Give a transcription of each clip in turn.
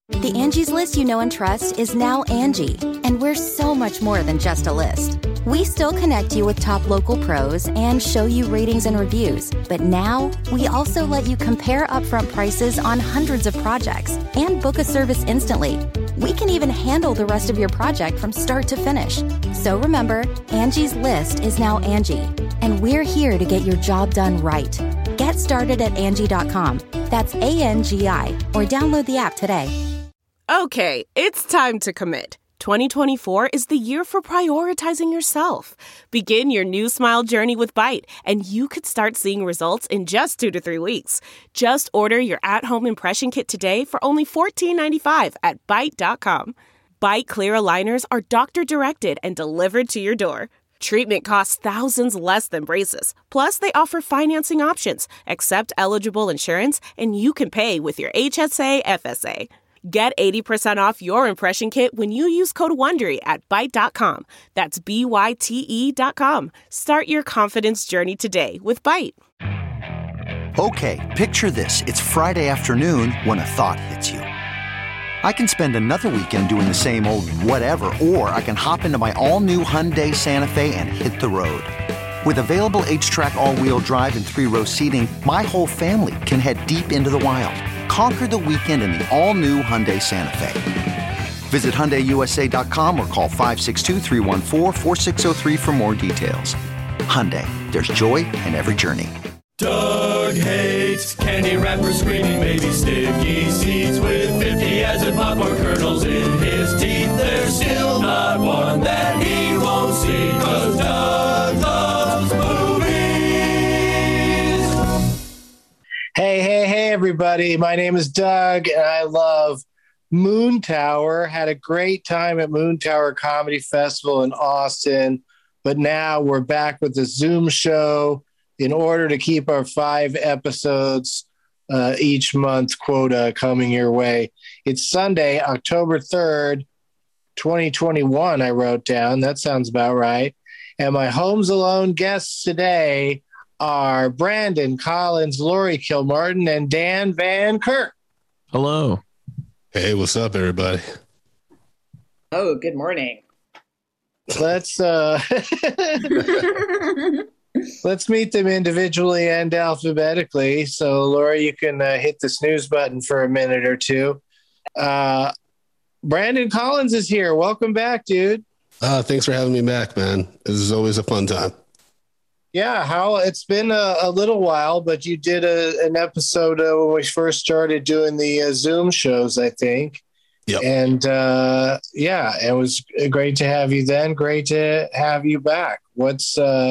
The Angie's List you know and trust is now Angie, and we're so much more than just a list. We still connect you with top local pros and show you ratings and reviews, but now we also let you compare upfront prices on hundreds of projects and book a service instantly. We can even handle the rest of your project from start to finish. So remember, Angie's List is now Angie, and we're here to get your job done right. Get started at Angie.com. That's ANGI, or download the app today. Okay, it's time to commit. 2024 is the year for prioritizing yourself. Begin your new smile journey with Byte, and you could start seeing results in just 2 to 3 weeks. Just order your at-home impression kit today for only $14.95 at Byte.com. Byte Clear aligners are doctor-directed and delivered to your door. Treatment costs thousands less than braces. Plus, they offer financing options, accept eligible insurance, and you can pay with your HSA FSA. Get 80% off your impression kit when you use code WONDERY at Byte.com. That's BYTE.com. Start your confidence journey today with Byte. Okay, picture this. It's Friday afternoon when a thought hits you. I can spend another weekend doing the same old whatever, or I can hop into my all-new Hyundai Santa Fe and hit the road. With available H-Track all-wheel drive and 3-row seating, my whole family can head deep into the wild. Conquer the weekend in the all-new Hyundai Santa Fe. Visit HyundaiUSA.com or call 562-314-4603 for more details. Hyundai, there's joy in every journey. Doug hates candy wrappers, screaming baby sticky seeds with 50 acid popcorn kernels in his teeth. There's still not one that he won't see, 'cause Doug loves movies. Hey, everybody. My name is Doug, and I love Moon Tower. Had a great time at Moon Tower Comedy Festival in Austin, but now we're back with the Zoom show in order to keep our 5 episodes each month quota coming your way. It's Sunday, October 3rd, 2021, I wrote down. That sounds about right. And my Homes Alone guests today are Brandon Collins, Lori Kilmartin, and Dan Van Kirk. Hello. Hey, what's up, everybody? Oh, good morning. Let's let's meet them individually and alphabetically. So, Lori, you can hit the snooze button for a minute or two. Brandon Collins is here. Welcome back, dude. Thanks for having me back, man. This is always a fun time. Yeah, it's been a little while, but you did an episode when we first started doing the Zoom shows, I think. Yep. And it was great to have you then. Great to have you back. What's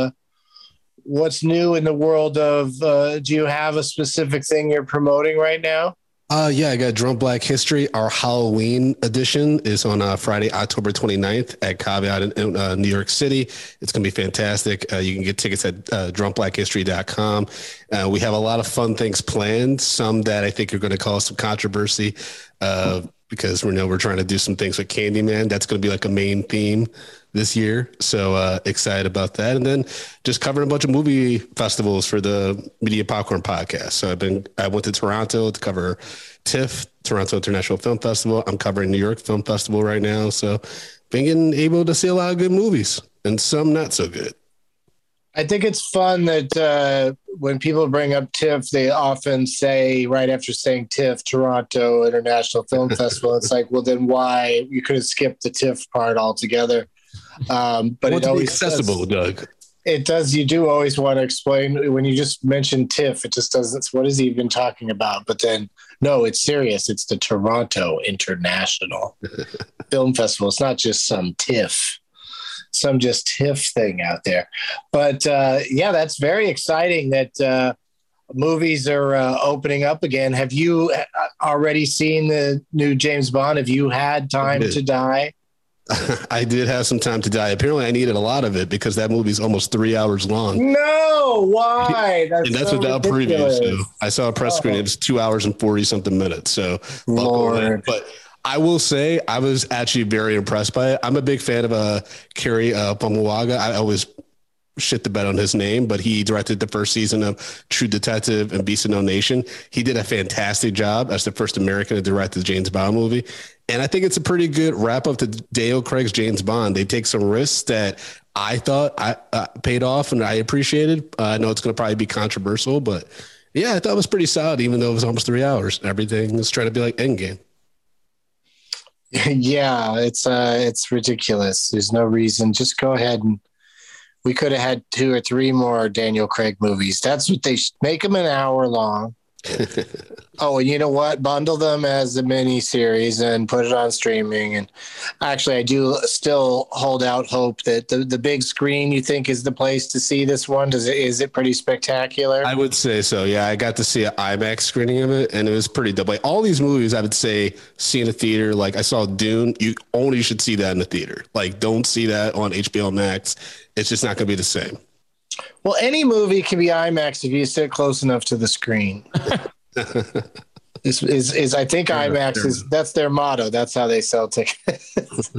new in the world of, do you have a specific thing you're promoting right now? Yeah, I got Drunk Black History. Our Halloween edition is on Friday, October 29th at Caveat in New York City. It's going to be fantastic. You can get tickets at drunkblackhistory.com. We have a lot of fun things planned, some that I think are going to cause some controversy because we're trying to do some things with Candyman. That's going to be like a main theme this year. So excited about that. And then just covering a bunch of movie festivals for the Media Popcorn podcast. So I went to Toronto to cover TIFF, Toronto International Film Festival. I'm covering New York Film Festival right now. So been able to see a lot of good movies and some not so good. I think it's fun that when people bring up TIFF, they often say right after saying TIFF, Toronto International Film Festival, it's like, well, then why? You could have skipped the TIFF part altogether. But it always accessible, Doug. It does. You do always want to explain when you just mention TIFF. It just doesn't. What is he even talking about? But then, no, it's serious. It's the Toronto International Film Festival. It's not just some TIFF thing out there. But that's very exciting that movies are opening up again. Have you already seen the new James Bond? Have you had time to die? I did have some time to die. Apparently, I needed a lot of it because that movie's almost 3 hours long. No, why? That's so without ridiculous. preview. So I saw a press screen. It was 2 hours and 40 something minutes. So, but I will say I was actually very impressed by it. I'm a big fan of Carrie Pamuwaga. I always shit the bed on his name, but he directed the first season of True Detective and Beast of No Nation. He did a fantastic job as the first American to direct the James Bond movie. And I think it's a pretty good wrap up to Daniel Craig's James Bond. They take some risks that I thought I paid off and I appreciated. I know it's going to probably be controversial, but yeah, I thought it was pretty solid, even though it was almost 3 hours. Everything is trying to be like Endgame. Yeah, it's ridiculous. There's no reason. Just go ahead and we could have had 2 or 3 more Daniel Craig movies. That's what they should make them an hour long. Oh, and you know what? Bundle them as a mini series and put it on streaming. And actually, I do still hold out hope that the big screen you think is the place to see this one. Is it pretty spectacular? I would say so. Yeah, I got to see an IMAX screening of it, and it was pretty dope. Like all these movies, I would say see in a theater. Like I saw Dune. You only should see that in the theater. Like don't see that on HBO Max. It's just not going to be the same. Well, any movie can be IMAX if you sit close enough to the screen. is I think IMAX is that's their motto. That's how they sell tickets.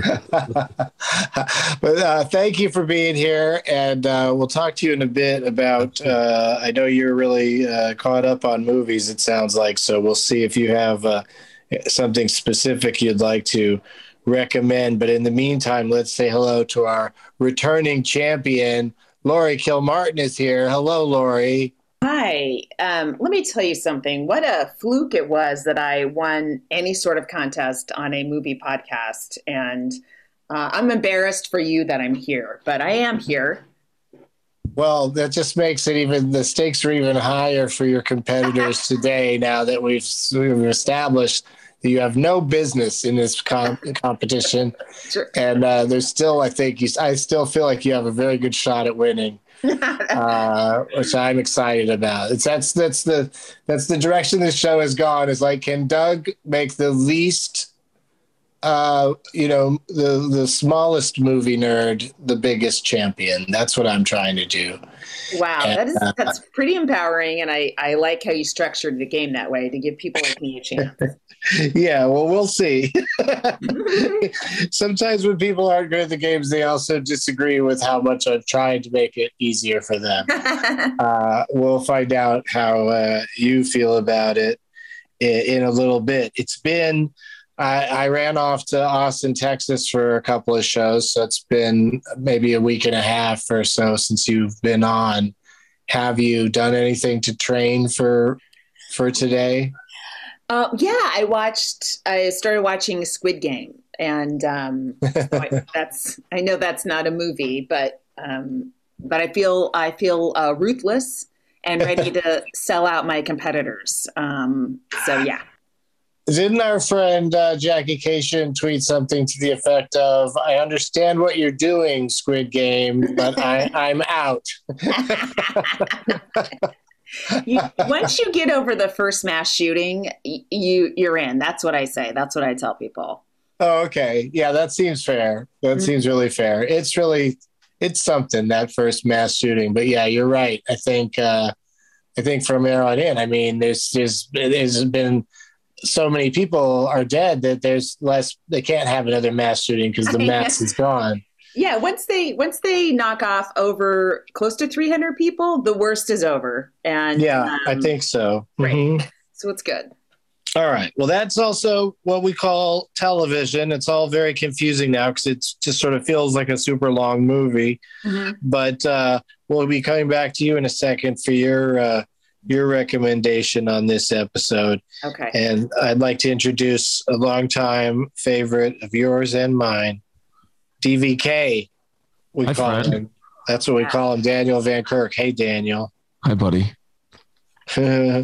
But thank you for being here, and we'll talk to you in a bit about. I know you're really caught up on movies. It sounds like so. We'll see if you have something specific you'd like to recommend. But in the meantime, let's say hello to our returning champion. Lori Kilmartin is here. Hello, Lori. Hi. Let me tell you something. What a fluke it was that I won any sort of contest on a movie podcast. And I'm embarrassed for you that I'm here, but I am here. Well, that just makes it even, the stakes are even higher for your competitors today now that we've established that you have no business in this competition. Sure. And there's still, I still feel like you have a very good shot at winning. Which I'm excited about. That's the direction this show has gone. Is like, can Doug make the least, the smallest movie nerd the biggest champion? That's what I'm trying to do. Wow, and, that's pretty empowering, and I like how you structured the game that way to give people like me a chance. Yeah, well, we'll see. Sometimes when people aren't good at the games, they also disagree with how much I'm trying to make it easier for them. We'll find out how you feel about it in a little bit. It's been, I ran off to Austin, Texas for a couple of shows, so it's been maybe a week and a half or so since you've been on. Have you done anything to train for today? Yeah, I started watching Squid Game, and I know that's not a movie, but I feel ruthless and ready to sell out my competitors. So yeah. Didn't our friend Jackie Cation tweet something to the effect of, "I understand what you're doing, Squid Game, but I'm out." Once you get over the first mass shooting, you're in. That's what I say. That's what I tell people. Oh, okay. Yeah, that seems fair. That seems really fair. It's something, that first mass shooting. But yeah, you're right. I think from there on in, I mean, there's been so many people are dead that there's less. They can't have another mass shooting because the mass is gone. Yeah, once they knock off over close to 300 people, the worst is over. And yeah, I think so. Right. Mm-hmm. So it's good. All right. Well, that's also what we call television. It's all very confusing now because it just sort of feels like a super long movie. Mm-hmm. But we'll be coming back to you in a second for your recommendation on this episode. Okay. And I'd like to introduce a longtime favorite of yours and mine, DVK. We call him. That's what we call him, Daniel Van Kirk. Hey, Daniel. Hi, buddy. Hey,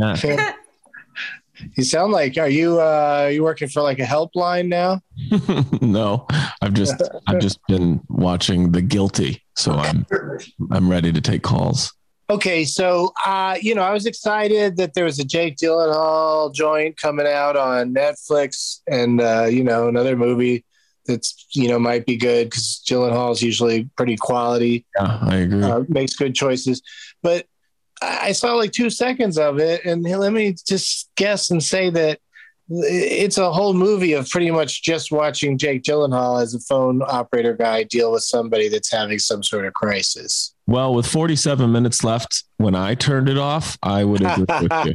you sound like, are you working for like a helpline now? No, I've just been watching The Guilty, so I'm ready to take calls. Okay, so I was excited that there was a Jake Gyllenhaal joint coming out on Netflix, and another movie that's might be good because Gyllenhaal is usually pretty quality. Yeah, I agree. Makes good choices, but I saw like 2 seconds of it, and let me just guess and say that it's a whole movie of pretty much just watching Jake Gyllenhaal as a phone operator guy deal with somebody that's having some sort of crisis. Well, with 47 minutes left, when I turned it off, I would agree with you.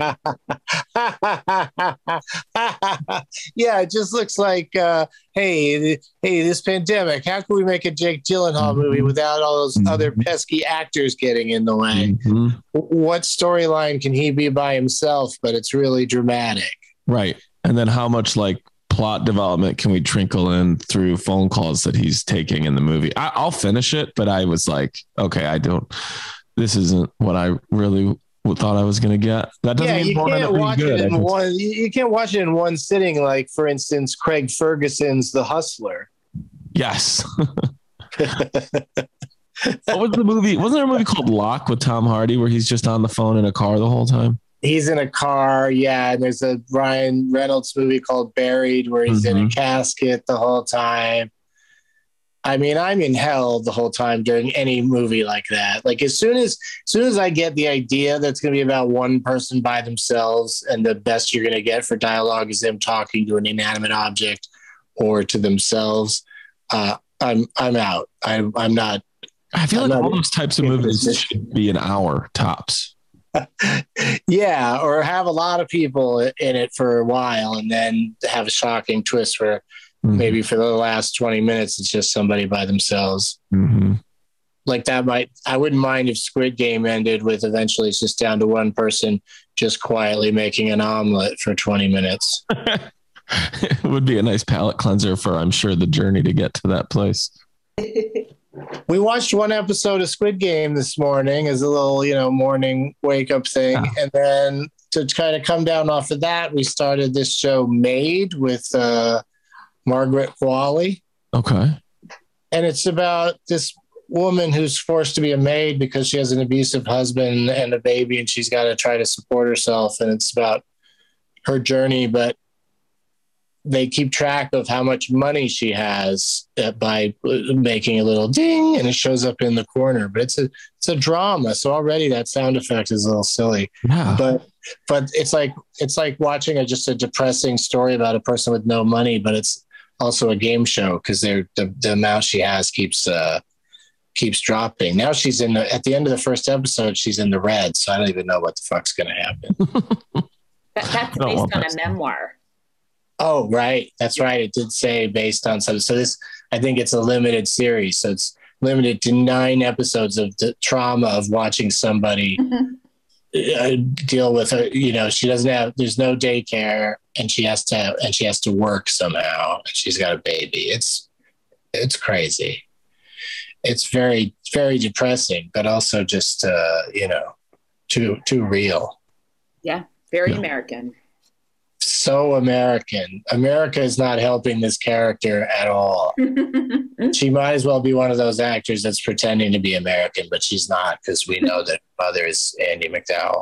Yeah, it just looks like, hey, this pandemic, how can we make a Jake Gyllenhaal movie without all those other pesky actors getting in the way? What storyline can he be by himself, but it's really dramatic? Right. And then how much like plot development can we trickle in through phone calls that he's taking in the movie? I'll finish it, but I was like, okay, this isn't what I really thought I was going to get. That doesn't mean you can't watch it in one. You can't watch it in one sitting. Like, for instance, Craig Ferguson's The Hustler. Yes. What was the movie? Wasn't there a movie called Lock with Tom Hardy where he's just on the phone in a car the whole time? He's in a car, yeah. And there's a Ryan Reynolds movie called Buried where he's in a casket the whole time. I mean, I'm in hell the whole time during any movie like that. Like as soon as I get the idea that's going to be about one person by themselves and the best you're going to get for dialogue is them talking to an inanimate object or to themselves, I'm out. I'm not. I feel like all those types of movies should be an hour tops. Yeah, or have a lot of people in it for a while and then have a shocking twist where maybe for the last 20 minutes it's just somebody by themselves. Like that I wouldn't mind if Squid Game ended with eventually it's just down to one person just quietly making an omelet for 20 minutes. It would be a nice palate cleanser for, I'm sure, the journey to get to that place. We watched one episode of Squid Game this morning as a little, morning wake up thing. Oh. And then to kind of come down off of that, we started this show Made with Margaret Qualley. Okay. And it's about this woman who's forced to be a maid because she has an abusive husband and a baby and she's got to try to support herself. And it's about her journey, but they keep track of how much money she has by making a little ding and it shows up in the corner, but it's a drama. So already that sound effect is a little silly, but it's like watching just a depressing story about a person with no money, but it's also a game show because the amount she has keeps dropping. Now she's at the end of the first episode, she's in the red. So I don't even know what the fuck's going to happen. That's based on a memoir. Oh, right. That's right. It did say based on something. So this, I think it's a limited series. So it's limited to 9 episodes of the trauma of watching somebody deal with her. There's no daycare and she has to work somehow. And she's got a baby. It's crazy. It's very, very depressing, but also just, too real. Yeah. Very American. So American. America is not helping this character at all. She might as well be one of those actors that's pretending to be American, but she's not because we know that mother is Andie MacDowell,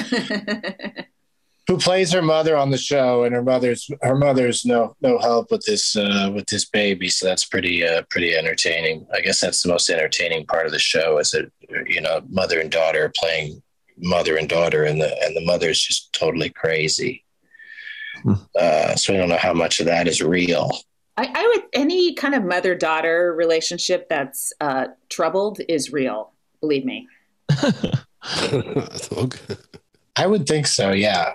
who plays her mother on the show, and her mother's no help with this baby. So that's pretty entertaining. I guess that's the most entertaining part of the show is that mother and daughter playing mother and daughter, and the mother's just totally crazy. So I don't know how much of that is real. I would, any kind of mother-daughter relationship that's troubled is real. Believe me. Okay. I would think so. Yeah.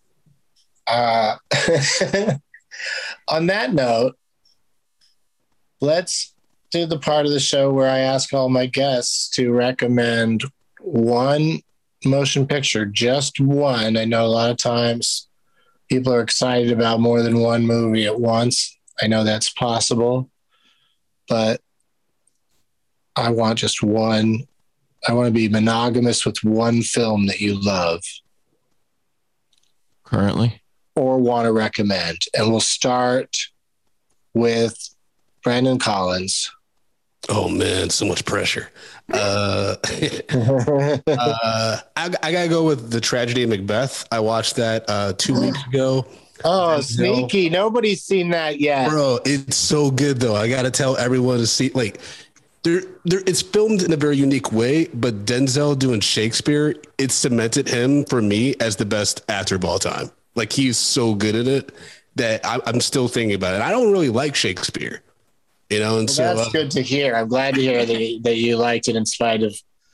On that note, let's do the part of the show where I ask all my guests to recommend one motion picture, just one. I know a lot of times people are excited about more than one movie at once. I know that's possible, but I want just one. I want to be monogamous with one film that you love. Currently? Or want to recommend. And we'll start with Brandon Collins. Oh man, so much pressure. I gotta go with The Tragedy of Macbeth. I watched that 2 weeks ago. Oh, sneaky. Nobody's seen that yet. Bro, it's so good though. I gotta tell everyone to see, it's filmed in a very unique way, but Denzel doing Shakespeare, it cemented him for me as the best actor of all time. Like he's so good at it that I'm still thinking about it. I don't really like Shakespeare. And so that's good to hear. I'm glad to hear that you liked it in spite of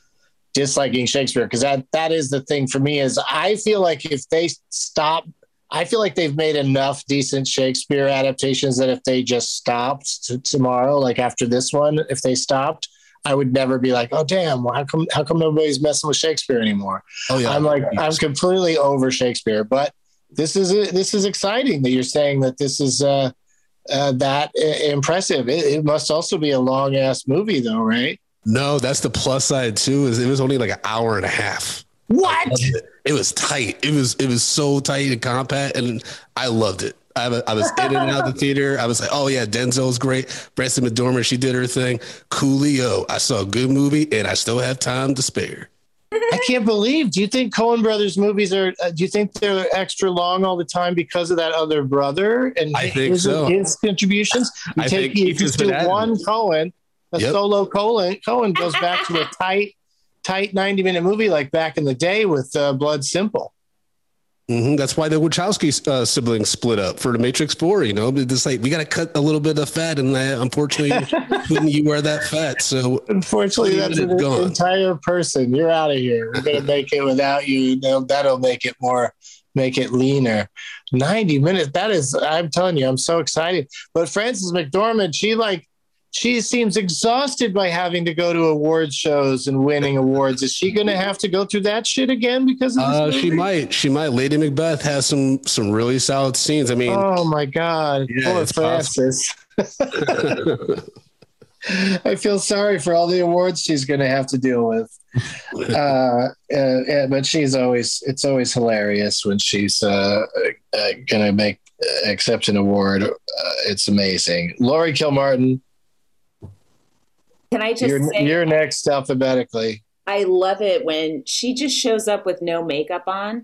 disliking Shakespeare, because that is the thing for me. Is I feel like if they stop, I feel like they've made enough decent Shakespeare adaptations that if they just stopped tomorrow, like after this one, if they stopped, I would never be like, oh damn, how come nobody's messing with Shakespeare anymore? Oh yeah, I'm completely over Shakespeare. But this is exciting that you're saying that this is that impressive. It must also be a long ass movie though, right? No, that's the plus side too. Is it was only like an hour and a half. What? It was tight. It was so tight and compact, and I loved it. I was in and out of the theater. I was like, oh yeah, Denzel's great. Branson McDormand, she did her thing. Coolio. I saw a good movie, and I still have time to spare. I can't believe. Do you think Coen Brothers movies are? Do you think they're extra long all the time because of that other brother and I think his contributions? You just do one Coen, solo Coen goes back to a tight 90-minute movie like back in the day with Blood Simple. Mm-hmm. That's why the Wachowski siblings split up for The Matrix 4. You know, it's like we got to cut a little bit of fat, and unfortunately, couldn't you wear that fat? So unfortunately, that's an entire person. You're out of here. We're gonna make it without you. That'll make it leaner. 90 minutes. That is. I'm telling you, I'm so excited. But Frances McDormand, she seems exhausted by having to go to award shows and winning awards. Is she going to have to go through that shit again because of this movie? She might. Lady Macbeth has some really solid scenes. I mean, oh my God, poor Frances. I feel sorry for all the awards she's going to have to deal with. But it's always hilarious when she's going to accept an award. It's amazing. Laurie Kilmartin. Can I just say you're next alphabetically? I love it when she just shows up with no makeup on.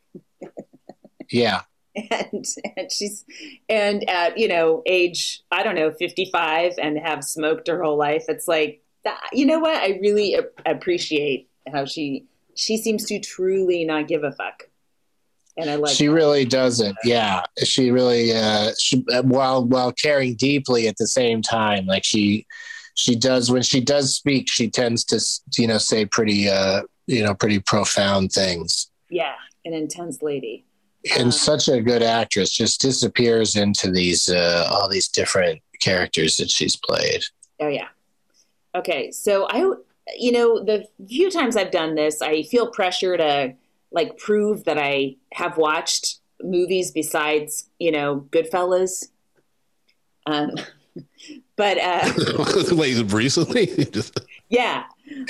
Yeah. And she's at age 55 and have smoked her whole life. It's like, you know what? I really appreciate how she seems to truly not give a fuck. And I like she really doesn't. Yeah. She really while caring deeply at the same time. Like she does, when she does speak, she tends to, say pretty profound things. Yeah. An intense lady. And such a good actress, just disappears into these, all these different characters that she's played. Oh yeah. Okay. So the few times I've done this, I feel pressure to prove that I have watched movies besides, Goodfellas. But recently, yeah,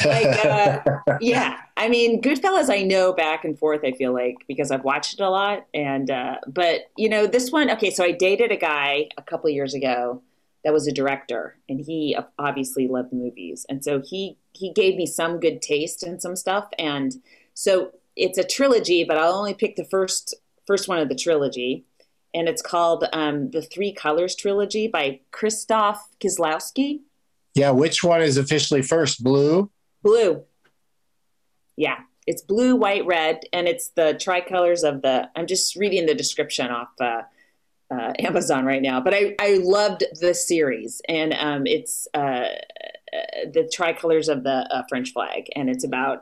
yeah. I mean, Goodfellas, I know back and forth. I feel like because I've watched it a lot, and but this one. Okay, so I dated a guy a couple of years ago that was a director, and he obviously loved movies, and so he gave me some good taste in some stuff, and so it's a trilogy, but I'll only pick the first one of the trilogy. And it's called the Three Colors Trilogy by Krzysztof Kieslowski. Yeah, which one is officially first? Blue? Blue. Yeah, it's blue, white, red, and it's the tricolors of the... I'm just reading the description off Amazon right now. But I loved the series, and it's the tricolors of the French flag. And it's about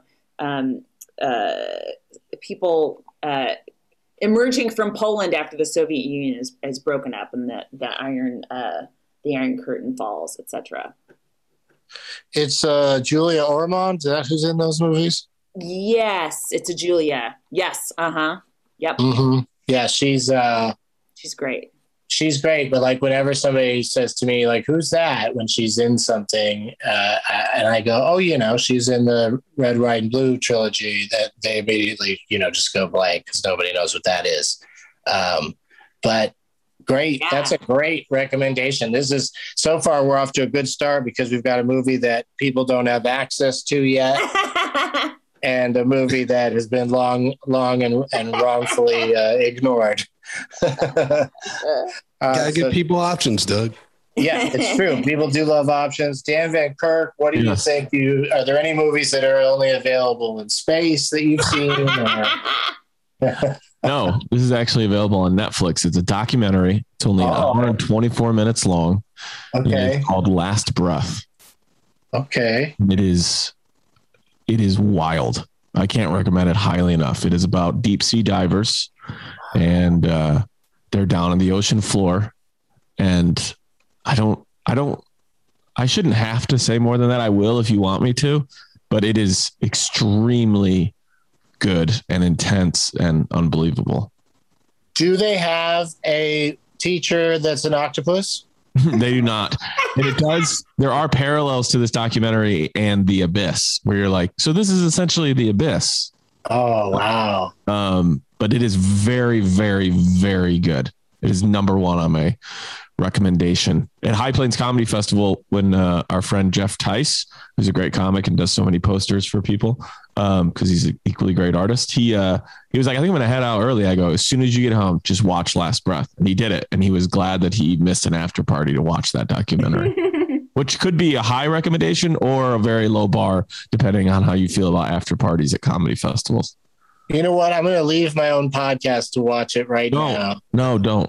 people... emerging from Poland after the Soviet Union is broken up and the Iron Curtain falls, etc. It's Julia Ormond. Is that who's in those movies? Yes, it's a Julia. Yes. Yep. Mm-hmm. Yeah, she's great. She's great, but whenever somebody says to me, who's that, when she's in something, and I go, oh, she's in the Red, White, and Blue trilogy, that they immediately, just go blank because nobody knows what that is. But great. Yeah. That's a great recommendation. So far we're off to a good start because we've got a movie that people don't have access to yet. And a movie that has been long and wrongfully ignored. Gotta give people options, Doug. Yeah, it's true. People do love options. Dan Van Kirk, what do you think? Are there any movies that are only available in space that you've seen? No, this is actually available on Netflix. It's a documentary. It's only 124 minutes long. Okay. It's called Last Breath. Okay. It is it is wild. I can't recommend it highly enough. It is about deep sea divers, and they're down on the ocean floor. And I shouldn't have to say more than that. I will if you want me to, but it is extremely good and intense and unbelievable. Do they have a teacher that's an octopus? They do not. And it does. There are parallels to this documentary and The Abyss, where you're like, so this is essentially The Abyss. Oh, wow. But it is very, very, very good. It is number one on my recommendation. At High Plains Comedy Festival, when our friend Jeff Tice, who's a great comic and does so many posters for people, because he's an equally great artist, he was like, I think I'm going to head out early. I go, as soon as you get home, just watch Last Breath. And he did it. And he was glad that he missed an after party to watch that documentary, which could be a high recommendation or a very low bar, depending on how you feel about after parties at comedy festivals. You know what? I'm going to leave my own podcast to watch it now. No, don't.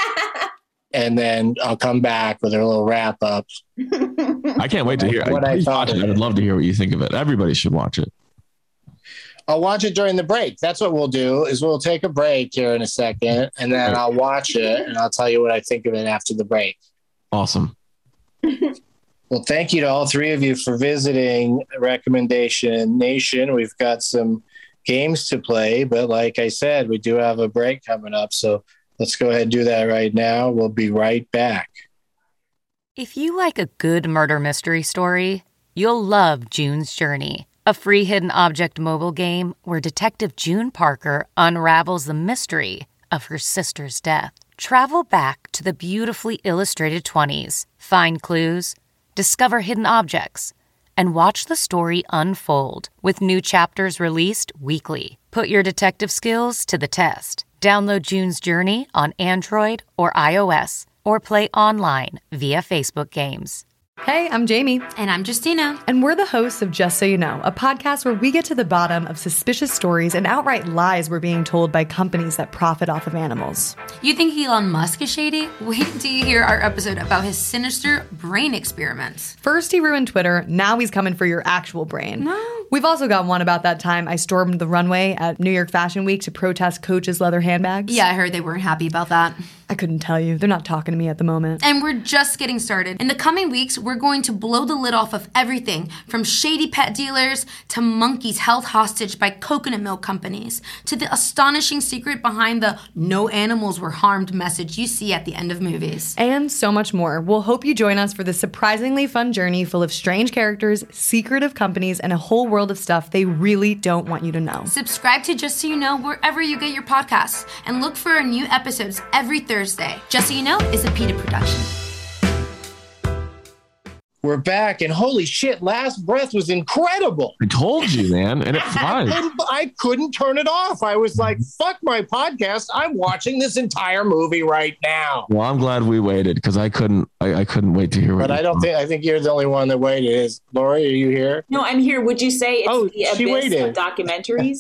And then I'll come back with a little wrap up. I can't wait to hear what I thought. I would love to hear what you think of it. Everybody should watch it. I'll watch it during the break. That's what we'll do, is we'll take a break here in a second, and then I'll watch it, and I'll tell you what I think of it after the break. Awesome. Well, thank you to all three of you for visiting Recommendation Nation. We've got some games to play, but like I said, we do have a break coming up, so let's go ahead and do that right now. We'll be right back. If you like a good murder mystery story, you'll love June's Journey, a free hidden object mobile game where Detective June Parker unravels the mystery of her sister's death. Travel back to the beautifully illustrated 20s, find clues, discover hidden objects, and watch the story unfold with new chapters released weekly. Put your detective skills to the test. Download June's Journey on Android or iOS, or play online via Facebook Games. Hey, I'm Jamie. And I'm Justina. And we're the hosts of Just So You Know, a podcast where we get to the bottom of suspicious stories and outright lies we're being told by companies that profit off of animals. You think Elon Musk is shady? Wait till you hear our episode about his sinister brain experiments. First he ruined Twitter, now he's coming for your actual brain. No. We've also got one about that time I stormed the runway at New York Fashion Week to protest Coach's leather handbags. Yeah, I heard they weren't happy about that. I couldn't tell you. They're not talking to me at the moment. And we're just getting started. In the coming weeks, we're going to blow the lid off of everything from shady pet dealers to monkeys held hostage by coconut milk companies to the astonishing secret behind the no animals were harmed message you see at the end of movies. And so much more. We'll hope you join us for this surprisingly fun journey full of strange characters, secretive companies, and a whole world of stuff they really don't want you to know. Subscribe to Just So You Know wherever you get your podcasts and look for our new episodes every Thursday. Just So You Know is a PETA production. We're back, and holy shit, Last Breath was incredible. I told you, man, and it flies. I couldn't turn it off. I was like, fuck my podcast. I'm watching this entire movie right now. Well, I'm glad we waited because I couldn't wait to hear what. But I think you're the only one that waited. Is Lori, are you here? No, I'm here. Would you say it's the she abyss waited. of documentaries?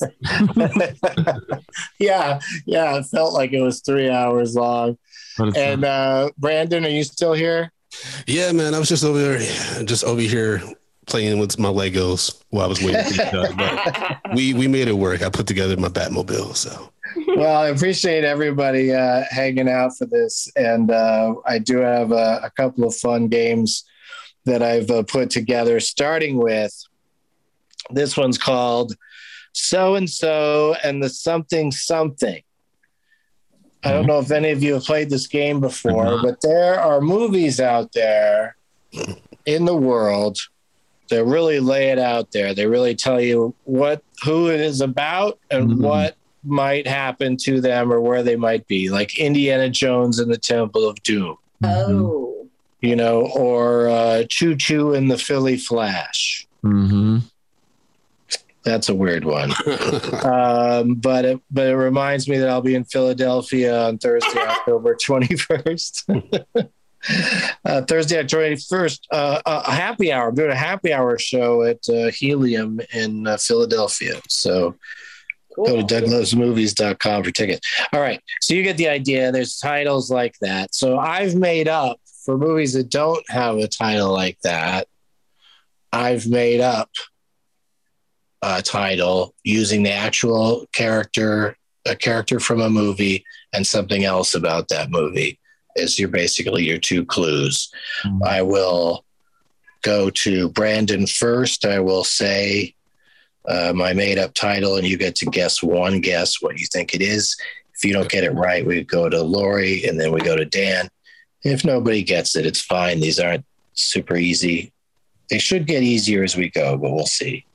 Yeah. It felt like it was 3 hours long. And Brandon, are you still here? Yeah, man, I was just over here playing with my Legos while I was waiting for you done. But we made it work. I put together my Batmobile, so. Well, I appreciate everybody hanging out for this, and I do have a couple of fun games that I've put together, starting with this one's called So and So and the Something Something. I don't know if any of you have played this game before, but there are movies out there in the world that really lay it out there. They really tell you who it is about and what might happen to them or where they might be, like Indiana Jones and the Temple of Doom. Oh. Or Choo Choo and the Philly Flash. Mm-hmm. That's a weird one. But it reminds me that I'll be in Philadelphia on Thursday, October 21st. Thursday, October 21st, a happy hour. I'm doing a happy hour show at Helium in Philadelphia. So go to DougLovesMovies.com for tickets. All right. So you get the idea. There's titles like that. So I've made up, for movies that don't have a title like that, I've made up title using the actual character, a character from a movie, and something else about that movie is basically your two clues. I will go to Brandon first. I will say my made up title, and you get to guess what you think it is. If you don't get it right, we go to Lori, and then we go to Dan. If nobody gets it, it's fine. These aren't super easy. They should get easier as we go, but we'll see.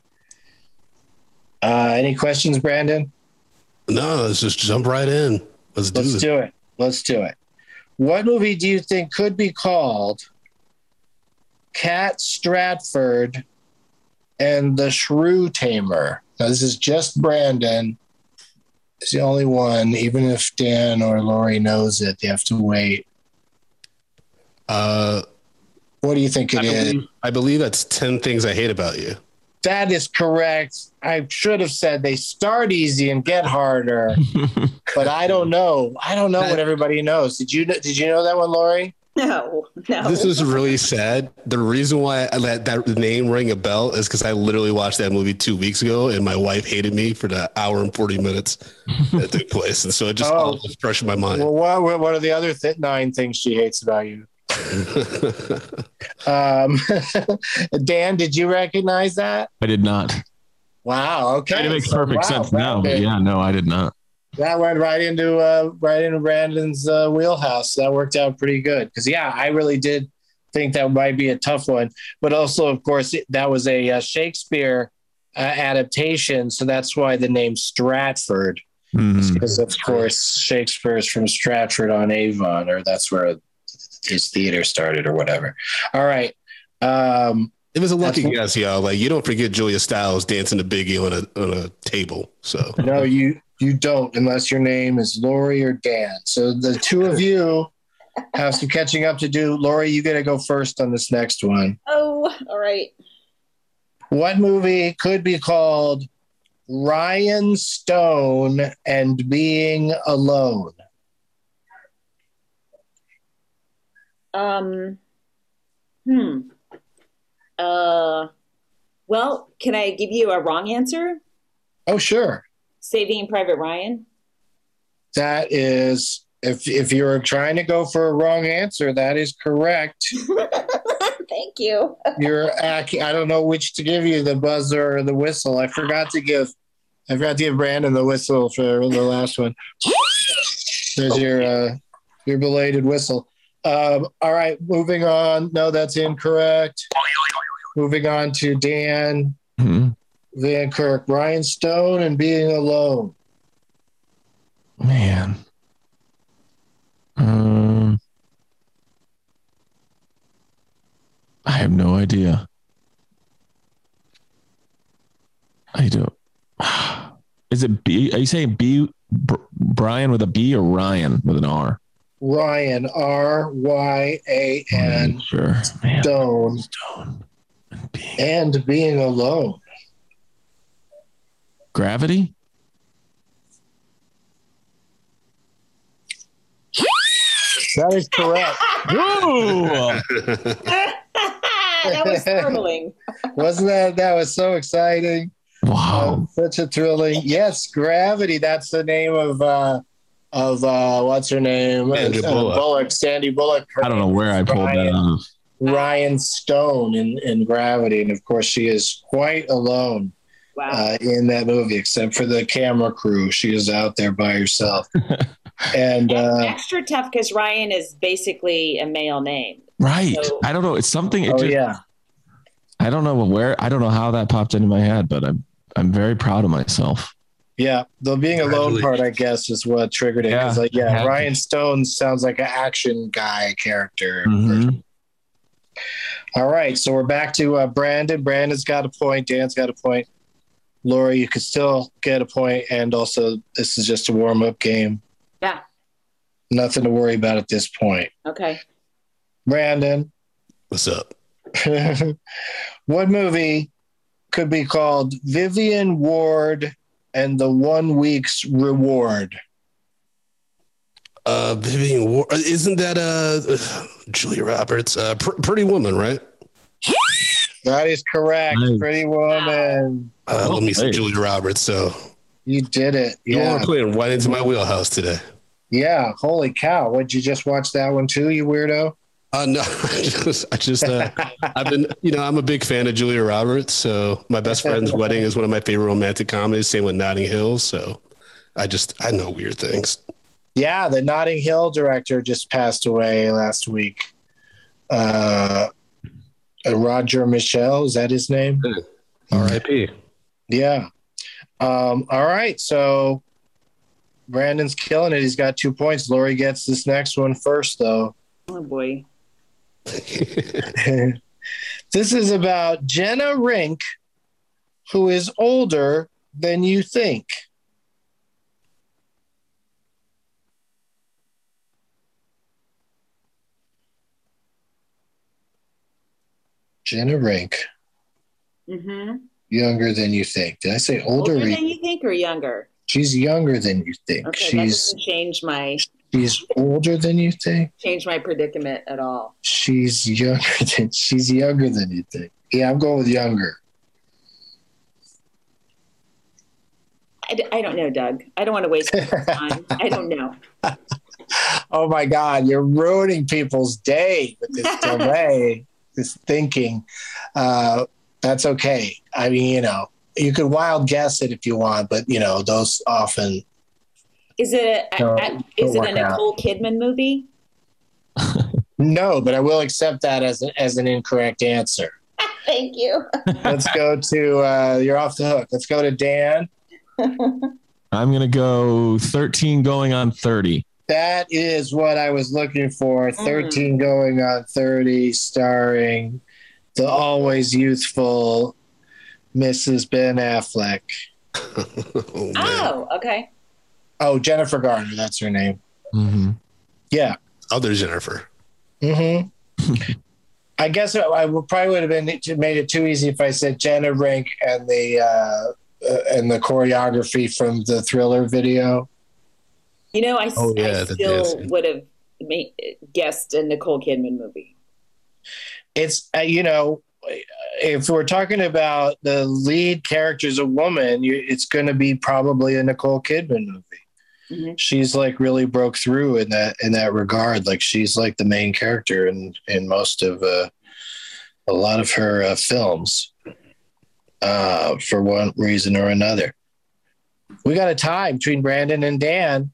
Any questions, Brandon? No, let's just jump right in. Let's do it. Let's do it. What movie do you think could be called Cat Stratford and the Shrew Tamer? Now, this is just Brandon. It's the only one. Even if Dan or Lori knows it, they have to wait. What do you think it is? I believe that's 10 Things I Hate About You. That is correct. I should have said they start easy and get harder, but I don't know. I don't know what everybody knows. Did you know that one, Lori? No. This is really sad. The reason why I let that name ring a bell is because I literally watched that movie 2 weeks ago, and my wife hated me for the hour and 40 minutes that took place, and so it just all was fresh in my mind. Well, what are the other 9 things she hates about you? Dan, did you recognize that? I did not. Wow. Okay. It makes perfect sense now. But yeah, no, I did not. That went right into Brandon's wheelhouse. That worked out pretty good because I really did think that might be a tough one. But also, of course, that was a Shakespeare adaptation, so that's why the name Stratford. Because of course Shakespeare is from Stratford on Avon, or that's where his theater started, or whatever. All right. It was a lucky guess, y'all. Like, you don't forget Julia Stiles dancing to Biggie on a table. So no, you don't, unless your name is Lori or Dan. So the two of you have some catching up to do. Lori, you got to go first on this next one. Oh, all right. What movie could be called Ryan Stone and Being Alone? Well, can I give you a wrong answer? Oh, sure. Saving Private Ryan. That is, if you're trying to go for a wrong answer, that is correct. Thank you. I don't know which to give you, the buzzer or the whistle. I forgot to give Brandon the whistle for the last one. There's your belated whistle. All right, moving on. No, that's incorrect. Moving on to Dan Van Kirk. Ryan Stone and Being Alone. Man. I have no idea. I don't. Is it B? Are you saying B? Brian with a B or Ryan with an R? Ryan, Ryan. Sure. Man. Stone. And Being Alone. Gravity? That is correct. Whoa! That was startling. Wasn't that was so exciting? Wow. Such a thrilling. Yes, Gravity. That's the name of what's her name? Sandy Bullock. I don't know where I pulled that off. Ryan Stone in Gravity. And of course, she is quite alone in that movie, except for the camera crew. She is out there by herself. And extra tough because Ryan is basically a male name. Right. So, I don't know. It's something. I don't know where. I don't know how that popped into my head, but I'm very proud of myself. Yeah, the Being Alone part, I guess, is what triggered it. Yeah, Ryan Stone sounds like an action guy character. Mm-hmm. All right, so we're back to Brandon. Brandon's got a point. Dan's got a point. Lori, you could still get a point, and also this is just a warm-up game. Yeah. Nothing to worry about at this point. Okay. Brandon. What's up? What movie could be called Vivian Ward and the 1 Week's Reward? Vivian Ward, isn't that Julia Roberts? Pretty Woman, right? That is correct. Nice. Pretty Woman. Let me see Julia Roberts. So You did it. you Yeah. are playing right into my wheelhouse today. Yeah. Holy cow. Would you just watch that one too, you weirdo? No, I've been, I'm a big fan of Julia Roberts. So My Best Friend's Wedding is one of my favorite romantic comedies. Same with Notting Hill. So I know weird things. Yeah. The Notting Hill director just passed away last week. Roger Michelle, is that his name? R.I.P. Yeah. All right. So Brandon's killing it. He's got 2 points. Lori gets this next one first, though. Oh, boy. This is about Jenna Rink, who is older than you think. Jenna Rink. Mm-hmm. Younger than you think. Did I say older? Older than you think or younger? She's younger than you think. Okay, that doesn't change my older than you think. predicament at all. She's younger than you think. Yeah, I'm going with younger. I don't know, Doug. I don't want to waste time. I don't know. Oh my God, you're ruining people's day with this delay, this thinking. That's okay. I mean, you could wild guess it if you want, but those often. Is it a Nicole Kidman movie? No, but I will accept that as an incorrect answer. Thank you. Let's go to you're off the hook. Let's go to Dan. I'm going to go 13 going on 30. That is what I was looking for. 13 going on 30, starring the always youthful Mrs. Ben Affleck. Oh, okay. Oh, Jennifer Garner. That's her name. Mm-hmm. Yeah. Other Jennifer. Mm-hmm. I guess I probably would have made it too easy if I said Jenna Rink and the choreography from the Thriller video. I still would have guessed a Nicole Kidman movie. It's, if we're talking about the lead character as a woman, it's going to be probably a Nicole Kidman movie. Mm-hmm. She's like really broke through in that regard. Like she's like the main character in most of a lot of her films for one reason or another. We got a tie between Brandon and Dan.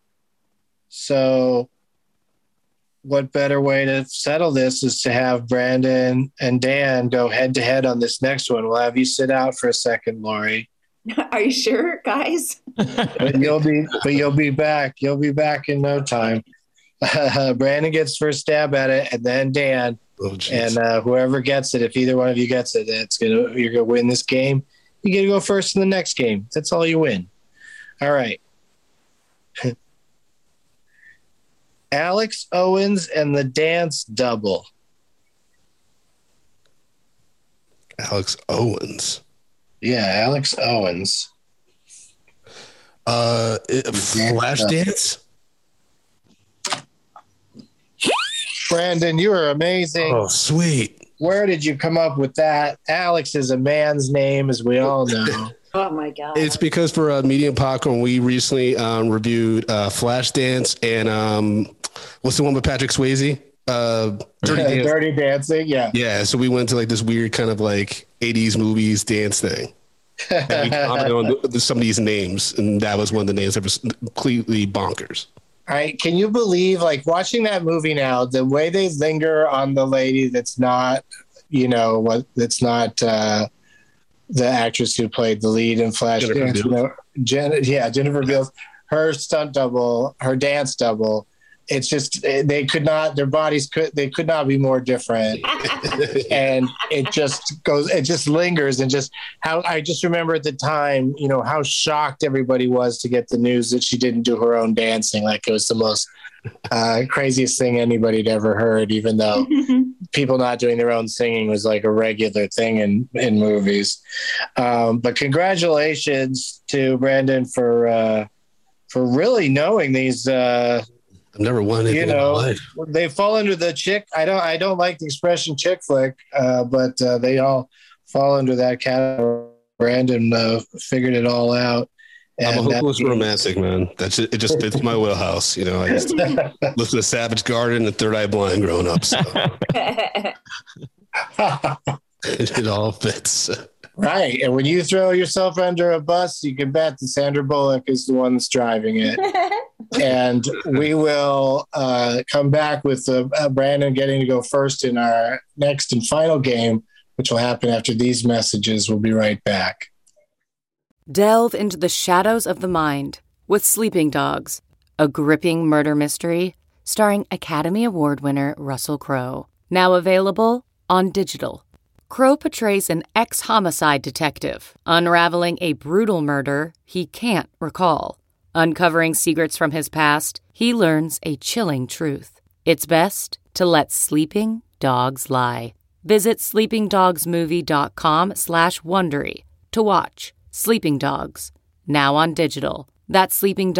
So what better way to settle this is to have Brandon and Dan go head to head on this next one. We'll have you sit out for a second, Lori. Are you sure, guys? But you'll be back. You'll be back in no time. Brandon gets first stab at it, and then Dan. Oh, and whoever gets it, if either one of you gets it, you're gonna win this game. You get to go first in the next game. That's all you win. All right. Alex Owens and the Dance Double. Alex Owens. Yeah, Alex Owens. Flashdance. Brandon, you are amazing. Oh, sweet. Where did you come up with that? Alex is a man's name, as we all know. Oh my God. It's because for Medium Popcorn, we recently reviewed Flashdance and what's the one with Patrick Swayze? Dirty Dancing. Yeah. Yeah. So we went to like this weird kind of like 80s movies dance thing. And we commented on some of these names, and that was one of the names that was completely bonkers. All right. Can you believe, like, watching that movie now, the way they linger on the lady that's not, that's not the actress who played the lead in Flashdance. Jennifer Beals, her stunt double, her dance double. It's just they could not be more different. And it just lingers, and just how I just remember at the time, how shocked everybody was to get the news that she didn't do her own dancing. Like it was the most craziest thing anybody had ever heard, even though people not doing their own singing was like a regular thing in movies. But congratulations to Brandon for really knowing these I've never won anything in my life. They fall under the chick. I don't like the expression chick flick, but they all fall under that category. Brandon figured it all out. I'm a hopeless romantic, man. It just fits my wheelhouse. You know, I used to listen to Savage Garden and Third Eye Blind growing up. So it all fits. Right. And when you throw yourself under a bus, you can bet that Sandra Bullock is the one that's driving it. And we will come back with Brandon getting to go first in our next and final game, which will happen after these messages. We'll be right back. Delve into the shadows of the mind with Sleeping Dogs, a gripping murder mystery starring Academy Award winner Russell Crowe. Now available on digital. Crowe portrays an ex-homicide detective unraveling a brutal murder he can't recall. Uncovering secrets from his past, he learns a chilling truth. It's best to let sleeping dogs lie. Visit sleepingdogsmovie.com/Wondery to watch Sleeping Dogs, now on digital. That's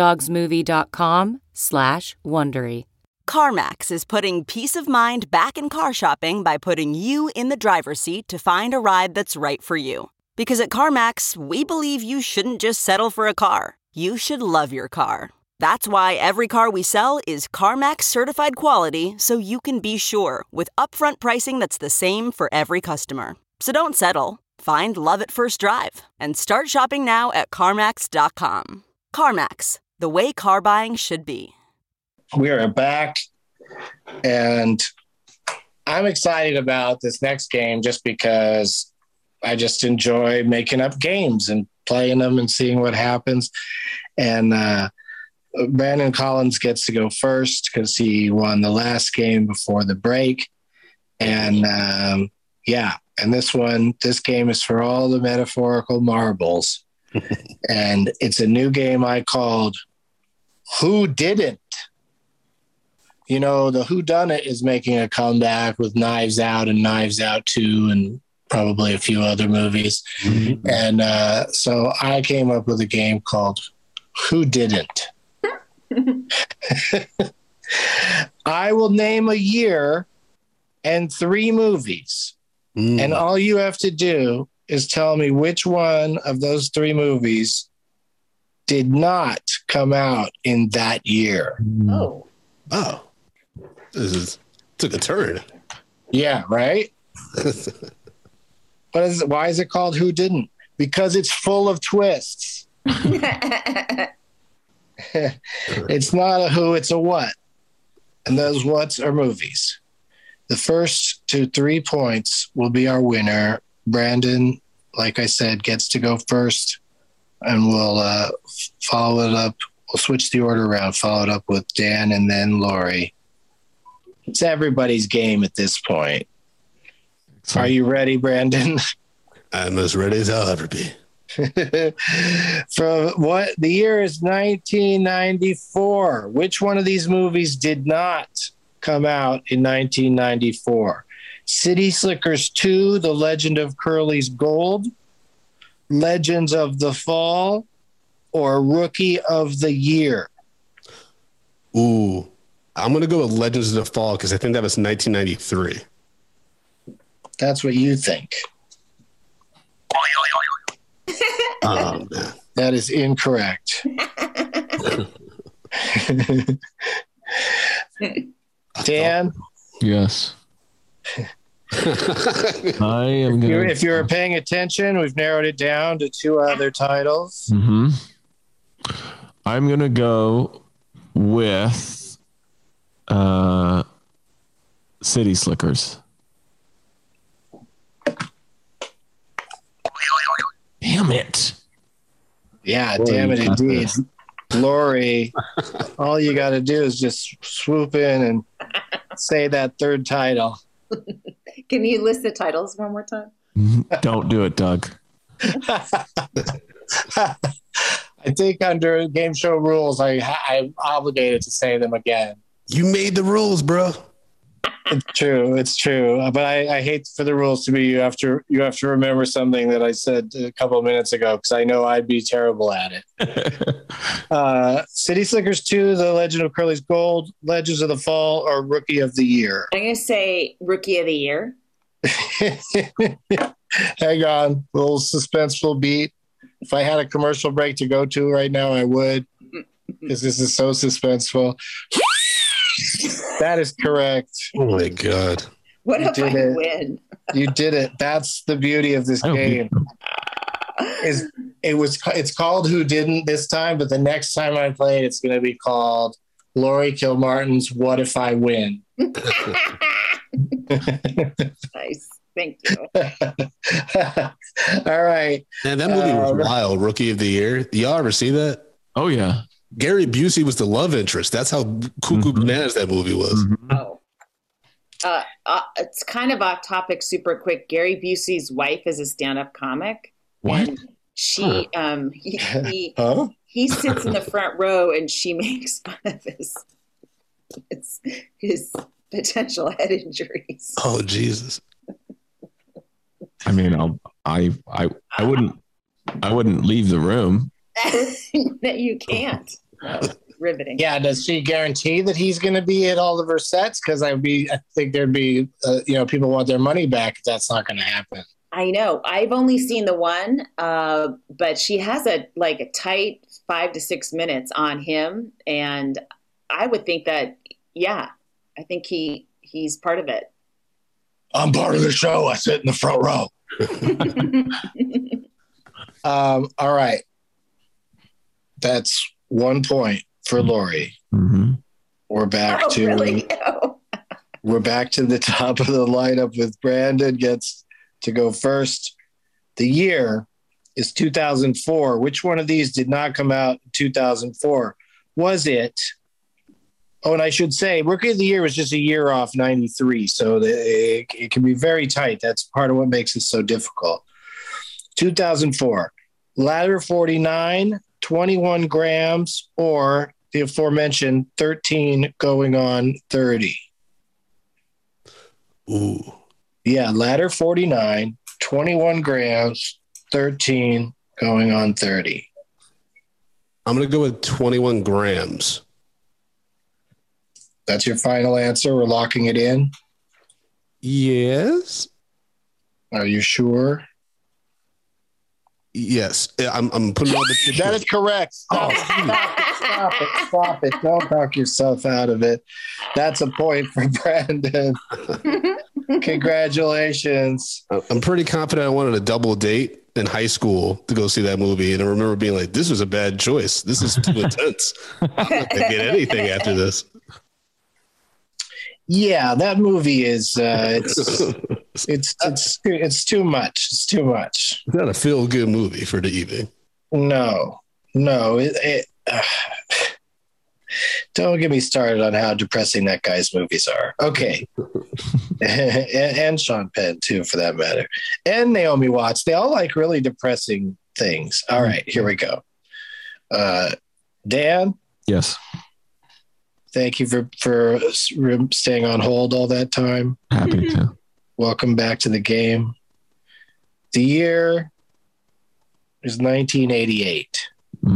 sleepingdogsmovie.com/Wondery. CarMax is putting peace of mind back in car shopping by putting you in the driver's seat to find a ride that's right for you. Because at CarMax, we believe you shouldn't just settle for a car. You should love your car. That's why every car we sell is CarMax certified quality, so you can be sure with upfront pricing that's the same for every customer. So don't settle. Find love at first drive and start shopping now at CarMax.com. CarMax, the way car buying should be. We are back, and I'm excited about this next game just because I just enjoy making up games and playing them and seeing what happens. And Brandon Collins gets to go first because he won the last game before the break. And and this game is for all the metaphorical marbles. And it's a new game I called Who Didn't? You know, the whodunit is making a comeback with Knives Out and Knives Out 2 and probably a few other movies. Mm-hmm. And so I came up with a game called Who Didn't? I will name a year and 3 movies. And all you have to do is tell me which one of those 3 movies did not come out in that year. Oh. This took a turn. Yeah, right? Why is it called Who Didn't? Because it's full of twists. It's not a who, it's a what. And those whats are movies. The first to 3 points will be our winner. Brandon, like I said, gets to go first. And we'll follow it up. We'll switch the order around, follow it up with Dan and then Lori. It's everybody's game at this point. Are you ready, Brandon? I'm as ready as I'll ever be. From what the year is 1994. Which one of these movies did not come out in 1994? City Slickers 2, The Legend of Curly's Gold, Legends of the Fall, or Rookie of the Year? Ooh, I'm going to go with Legends of the Fall because I think that was 1993. That's what you think. Oh, man. That is incorrect. Dan? Yes. I am going If you're paying attention, we've narrowed it down to 2 other titles. Mm-hmm. I'm going to go with City Slickers. Damn it. Yeah, damn it indeed. Lori, all you got to do is just swoop in and say that third title. Can you list the titles one more time? Don't do it, Doug. I think under game show rules, I'm obligated to say them again. You made the rules, bro. It's true. But I hate for the rules to be you have to remember something that I said a couple of minutes ago because I know I'd be terrible at it. City Slickers 2, The Legend of Curly's Gold, Legends of the Fall, or Rookie of the Year? I'm going to say Rookie of the Year. Hang on, a little suspenseful beat. If I had a commercial break to go to right now, I would, because this is so suspenseful. That is correct. Oh my God. What if I win? You did it. That's the beauty of this game. It's called Who Didn't this time, but the next time I play it, it's going to be called Laurie Kilmartin's What If I Win? Nice. Thank you. All right. Man, that movie was wild. Rookie of the Year. Y'all ever see that? Oh, yeah. Gary Busey was the love interest. That's how cuckoo bananas that movie was. Oh. It's kind of off topic super quick. Gary Busey's wife is a stand-up comic. What? And she he sits in the front row and she makes fun of his potential head injuries. Oh, Jesus. I mean, I wouldn't leave the room. That you can't. Riveting. Yeah. Does she guarantee that he's going to be at all of her sets? Because I think there'd be, people want their money back if that's not going to happen. I know. I've only seen the one, but she has a tight 5 to 6 minutes on him, and I would think that, I think he's part of it. I'm part of the show. I sit in the front row. All right. That's 1 point for Laurie. Mm-hmm. We're back to we're back to the top of the lineup with Brandon gets to go first. The year is 2004. Which one of these did not come out in 2004? Was it? Oh, and I should say, Rookie of the Year was just a year off 93, so it can be very tight. That's part of what makes it so difficult. 2004, Ladder 49, 21 grams, or the aforementioned 13 going on 30. Ooh. Yeah, Ladder 49, 21 grams, 13 going on 30. I'm going to go with 21 grams. That's your final answer? We're locking it in? Yes. Are you sure? Yes. I'm putting all the... That is correct. Stop it. Don't talk yourself out of it. That's a point for Brandon. Congratulations. I'm pretty confident I wanted a double date in high school to go see that movie. And I remember being like, this was a bad choice. This is too intense. I'm not going to get anything after this. Yeah, that movie is it's too much. It's too much. It's not a feel good movie for the evening. No. Don't get me started on how depressing that guy's movies are. Okay. and Sean Penn too, for that matter. And Naomi Watts. They all like really depressing things. All right, here we go. Dan? Yes. Thank you for staying on hold all that time. Happy to. Welcome back to the game. The year is 1988.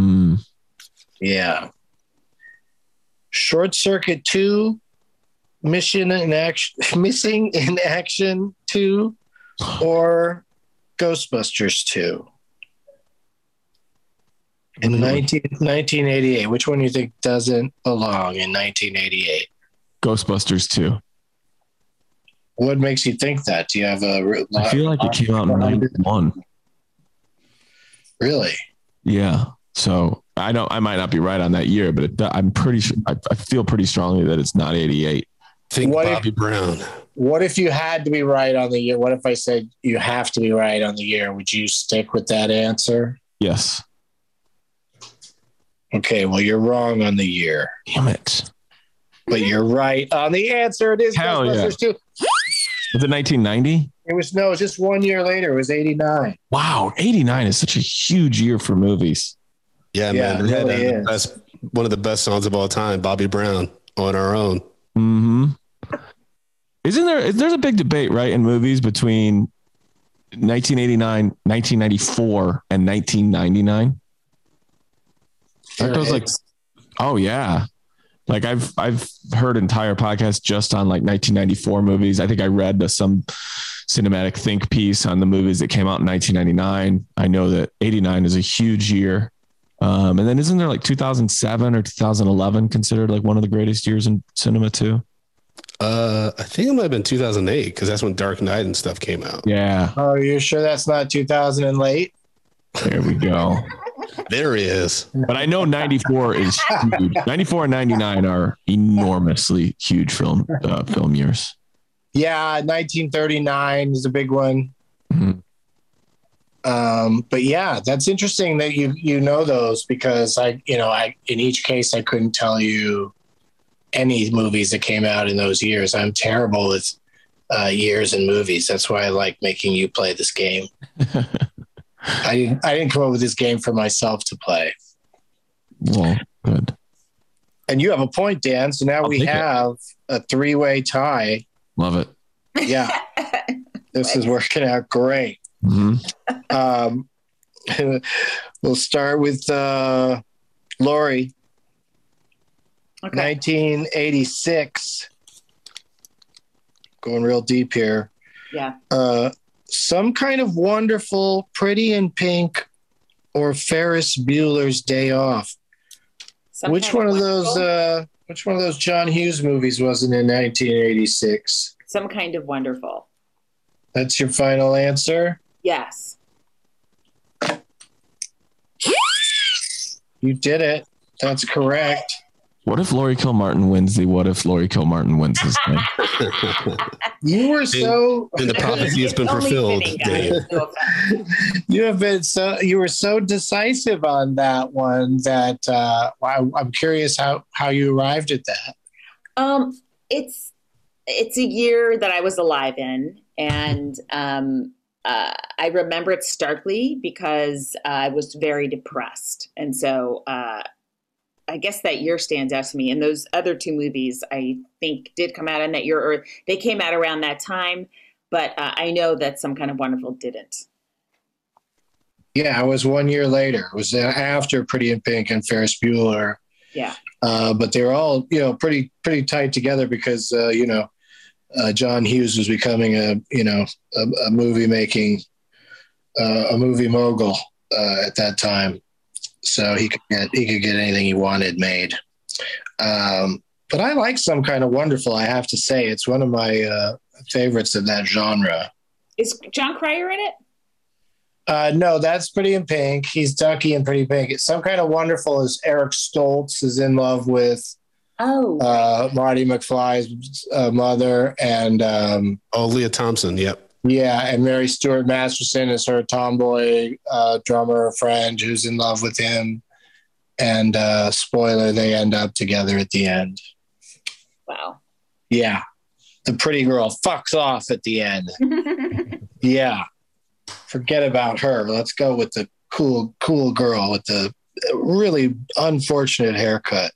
Yeah. Short Circuit 2, Missing in Action 2, or Ghostbusters 2. In 1988, which one do you think doesn't belong in 1988? Ghostbusters 2. What makes you think that? Do you have a... I feel like it came out in 91. Really? Yeah. So I might not be right on that year, but I'm pretty sure. I feel pretty strongly that it's not 88. Think Bobby Brown. What if you had to be right on the year? What if I said you have to be right on the year? Would you stick with that answer? Yes. Okay, well, you're wrong on the year. Damn it. But you're right on the answer. It is Ghostbusters 2. Was it 1990? It was just 1 year later. It was 89. Wow, 89 is such a huge year for movies. Yeah, man. It really one of the best songs of all time, Bobby Brown, On Our Own. Mm-hmm. There's a big debate, right, in movies between 1989, 1994, and 1999. That goes like, oh yeah. Like I've heard entire podcasts just on like 1994 movies. I think I read some cinematic think piece on the movies that came out in 1999. I know that 89 is a huge year. And then isn't there like 2007 or 2011 considered like one of the greatest years in cinema too? I think it might have been 2008 because that's when Dark Knight and stuff came out. Yeah. Oh, are you sure that's not 2000 and late? There we go. There he is. But I know 94 is huge. 94 and 99 are enormously huge film years. Yeah, 1939 is a big one. Mm-hmm. But yeah, that's interesting that you know those because I in each case I couldn't tell you any movies that came out in those years. I'm terrible with years and movies. That's why I like making you play this game. I didn't come up with this game for myself to play. Well, good. And you have a point, Dan. So now we have a 3-way tie. Love it. Yeah. This is working out great. Mm-hmm. We'll start with Lori. Okay. 1986. Going real deep here. Yeah. Some Kind of Wonderful, Pretty in Pink, or Ferris Bueller's Day Off. Which one of those John Hughes movies wasn't in 1986? Some Kind of Wonderful. That's your final answer? Yes. You did it. That's correct. What if Laurie Kilmartin wins the What If Laurie Kilmartin wins this thing? You were so... And the prophecy has been fulfilled, Dave. You were so decisive on that one that I'm curious how you arrived at that. It's a year that I was alive in, and I remember it starkly because I was very depressed. And so I guess that year stands out to me. And those other two movies, I think, did come out in that year, or they came out around that time. But I know that Some Kind of Wonderful didn't. Yeah, it was 1 year later. It was after Pretty in Pink and Ferris Bueller. Yeah. But they were all, pretty tight together because, John Hughes was becoming a movie mogul at that time. So he could get anything he wanted made. But I like Some Kind of Wonderful. I have to say, it's one of my favorites of that genre. Is John Cryer in it? No, that's Pretty in Pink. He's Ducky in Pretty Pink. Some Kind of Wonderful is Eric Stoltz is in love with Marty McFly's mother and Leah Thompson. Yep. Yeah, and Mary Stuart Masterson is her tomboy drummer friend who's in love with him. And spoiler, they end up together at the end. Wow. Yeah. The pretty girl fucks off at the end. Yeah. Forget about her. Let's go with the cool girl with the really unfortunate haircut.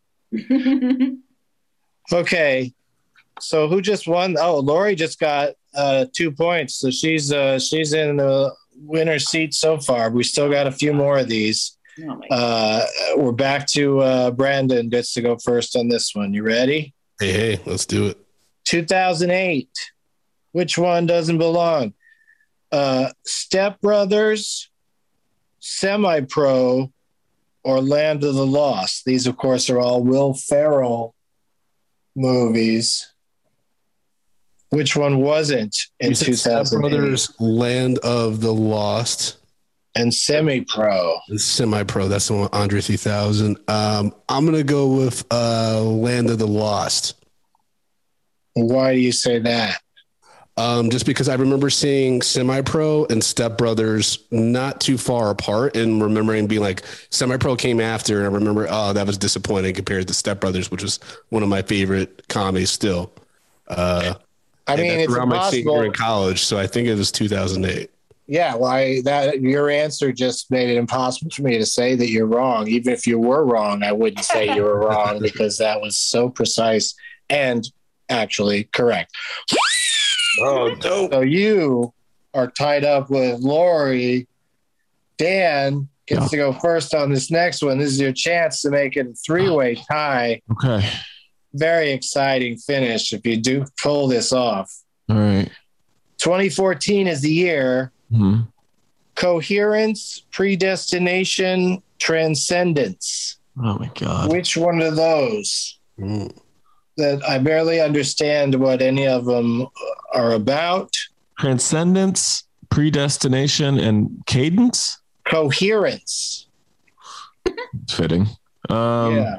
Okay. So who just won? Oh, Lori just got 2 points. So she's in the winner's seat so far. We still got a few more of these. Oh, we're back to Brandon gets to go first on this one. You ready? Hey, let's do it. 2008. Which one doesn't belong? Step Brothers, Semi-Pro, or Land of the Lost. These, of course, are all Will Ferrell movies. Which one wasn't in 2008? Step Brothers, Land of the Lost. And Semi-Pro. Semi-Pro, that's the one with Andre 3000. I'm going to go with Land of the Lost. Why do you say that? Just because I remember seeing Semi-Pro and Step Brothers not too far apart and remembering being like, Semi-Pro came after, and I remember, that was disappointing compared to Step Brothers, which was one of my favorite comedies still. I mean, it's around my senior impossible in college, so I think it was 2008. Yeah, well, your answer just made it impossible for me to say that you're wrong. Even if you were wrong, I wouldn't say you were wrong because that was so precise and actually correct. Oh, dope. So you are tied up with Lori. Dan gets to go first on this next one. This is your chance to make it a three-way tie. Okay. Very exciting finish if you do pull this off. All right. 2014 is the year. Mm-hmm. Coherence, predestination, transcendence. Oh my God. Which one of those? That I barely understand what any of them are about. Transcendence, predestination, and cadence? Coherence. It's fitting. Yeah.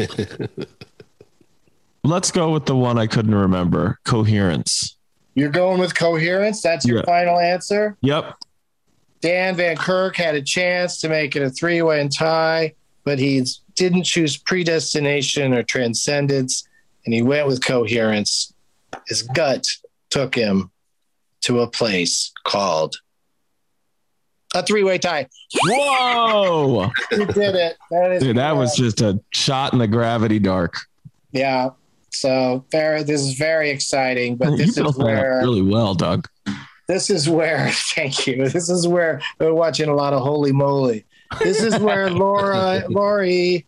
Let's go with the one I couldn't remember. Coherence. You're going with coherence? That's your final answer? Yep. Dan Van Kirk had a chance to make it a three-way tie, but he didn't choose predestination or transcendence, and he went with coherence. His gut took him to a place called a three-way tie. Whoa! You did it. That was just a shot in the gravity dark. Yeah. So this is very exciting, but this is where really well, Doug. This is where, thank you. This is where we're watching a lot of Holy Moly. This is where Lori,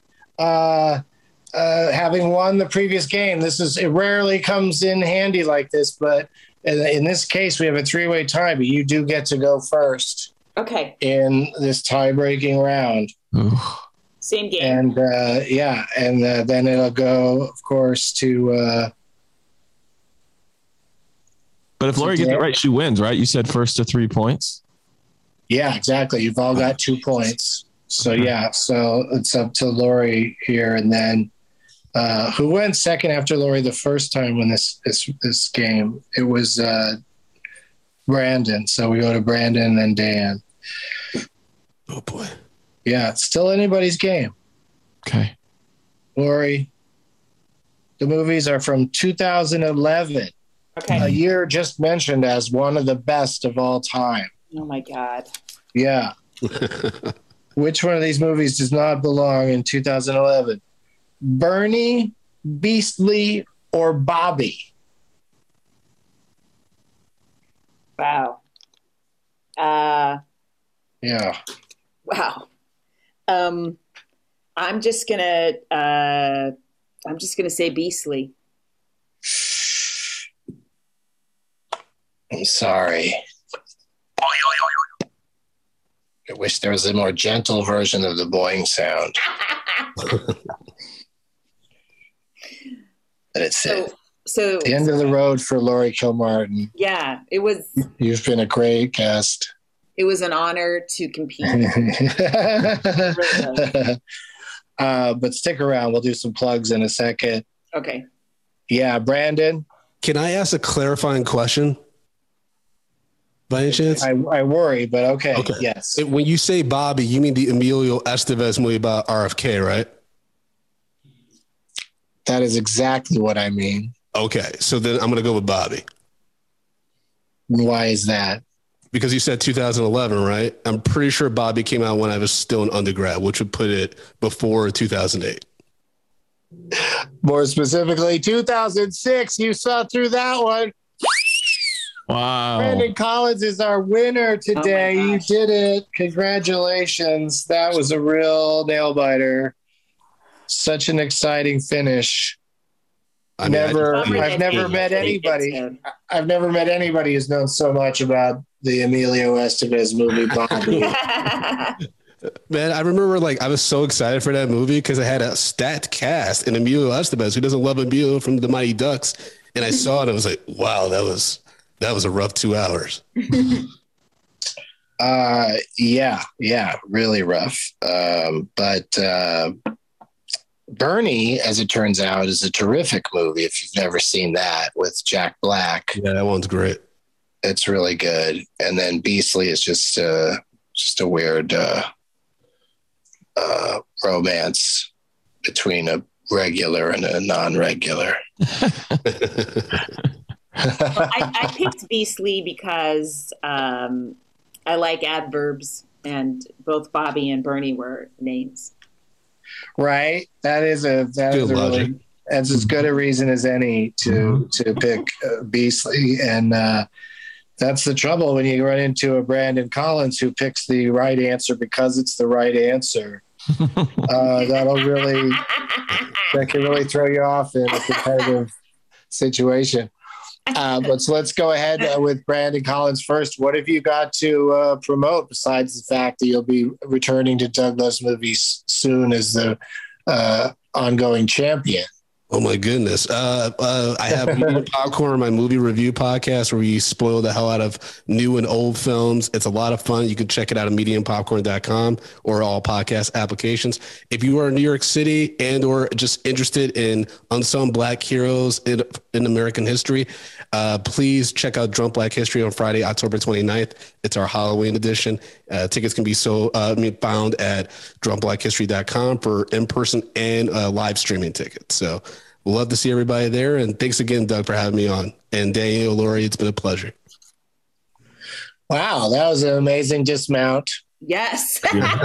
having won the previous game, it rarely comes in handy like this, but in this case, we have a three-way tie, but you do get to go first. Okay. In this tie-breaking round. Same game. And then it'll go, of course, to. But if Lori gets it right, she wins, right? You said first to 3 points. Yeah, exactly. You've all got 2 points. So yeah, so it's up to Lori here, and then who went second after Lori the first time when this game? It was Brandon. So we go to Brandon and then Dan. Oh boy. Yeah, it's still anybody's game. Okay. Lori, the movies are from 2011. Okay. A year just mentioned as one of the best of all time. Oh my God. Yeah. Which one of these movies does not belong in 2011? Bernie, Beastly, or Bobby? Wow. Yeah. Wow. I'm just gonna say Beastly. I'm sorry. I wish there was a more gentle version of the boing sound. But it's so the end of the road for Lori Kilmartin. Yeah, it was. You've been a great guest. It was an honor to compete. But stick around. We'll do some plugs in a second. Okay. Yeah, Brandon. Can I ask a clarifying question? By any chance? I worry, but okay. Yes. When you say Bobby, you mean the Emilio Estevez movie about RFK, right? That is exactly what I mean. Okay. So then I'm going to go with Bobby. Why is that? Because you said 2011, right? I'm pretty sure Bobby came out when I was still an undergrad, which would put it before 2008. More specifically, 2006. You saw through that one. Wow. Brandon Collins is our winner today. You did it. Congratulations. That was a real nail biter. Such an exciting finish. I've never met anybody. I've never met anybody who's known so much about the Emilio Estevez movie, Bobby. Man, I remember I was so excited for that movie because it had a stacked cast and Emilio Estevez, who doesn't love Emilio from the Mighty Ducks. And I saw it and I was like, wow, that was a rough 2 hours. Yeah, really rough. But Bernie, as it turns out, is a terrific movie. If you've never seen that with Jack Black. Yeah, that one's great. It's really good. And then Beastly is just a weird romance between a regular and a non-regular. I picked Beastly because I like adverbs, and both Bobby and Bernie were names. Right. That is a That's as good a reason as any to pick Beasley. And that's the trouble when you run into a Brandon Collins who picks the right answer because it's the right answer. That can really throw you off in a competitive situation. But so let's go ahead with Brandon Collins first. What have you got to promote besides the fact that you'll be returning to Doug Loves Movies soon as the ongoing champion? Oh my goodness. I have Medium Popcorn, my movie review podcast where we spoil the hell out of new and old films. It's a lot of fun. You can check it out at mediumpopcorn.com or all podcast applications. If you are in New York City and or just interested in unsung Black heroes in American history, please check out Drunk Black History on Friday, October 29th. It's our Halloween edition. Tickets can be found at drunkblackhistory.com for in-person and live streaming tickets. So we'll love to see everybody there. And thanks again, Doug, for having me on. And Daniel, Lori, it's been a pleasure. Wow, that was an amazing dismount. Yes.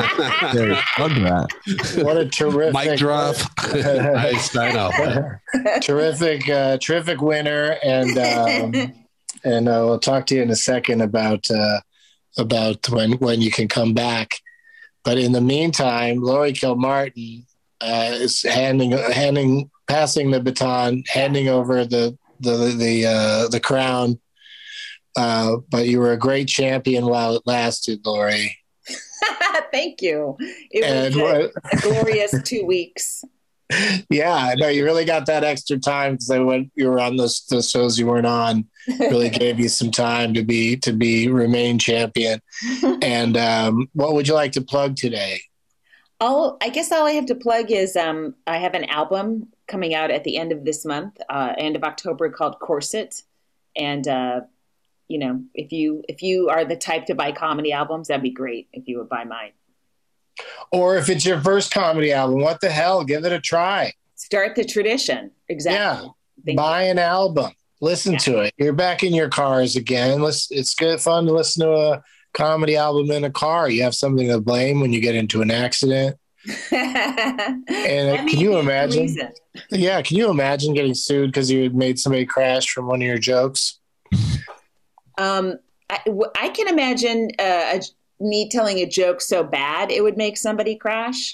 What a terrific mic drop. Nice. I know. Terrific winner. And we'll talk to you in a second about when you can come back. But in the meantime, Lori Kilmartin is passing the baton, handing over the crown. But you were a great champion while it lasted, Lori. Thank you. It was a glorious 2 weeks. Yeah, no, you really got that extra time because you were on those shows you weren't on. Really gave you some time to remain champion. And what would you like to plug today? I guess all I have to plug is I have an album coming out at the end of this month, end of October, called Corset. And if you are the type to buy comedy albums, that'd be great if you would buy mine. Or if it's your first comedy album, what the hell? Give it a try. Start the tradition. Exactly. Yeah. Buy an album. Listen to it. You're back in your cars again. It's good fun to listen to a comedy album in a car. You have something to blame when you get into an accident. And can you imagine? Yeah, can you imagine getting sued because you had made somebody crash from one of your jokes? I can imagine me telling a joke so bad it would make somebody crash.